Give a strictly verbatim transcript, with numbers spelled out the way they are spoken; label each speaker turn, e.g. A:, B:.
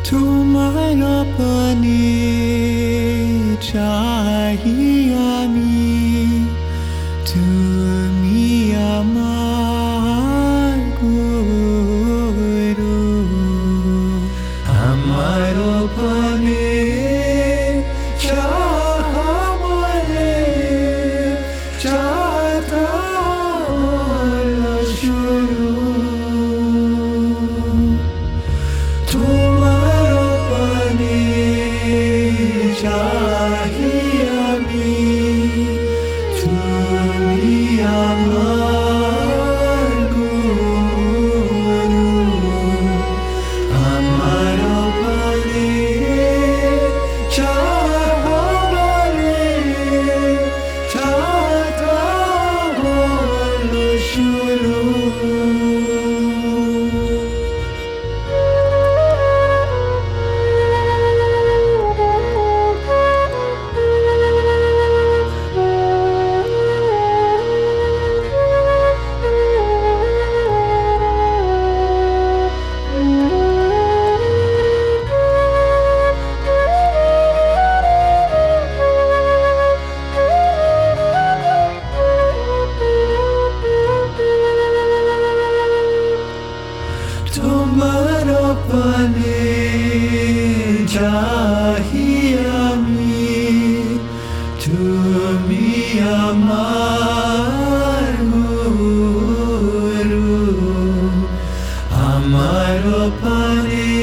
A: তোমার পানে চাহি আমি, তুমি আমার গুরু। আমার পানে চাহবলে চাহতা হলো শুরু। তোমার পানে চাহি আমি, তুমি আমার গুরু। আমার পানে চাহবলে চাহতা হলো শুরু। তোমার পানে চাহি আমি, তুমি আমার গুরু। আমার পানে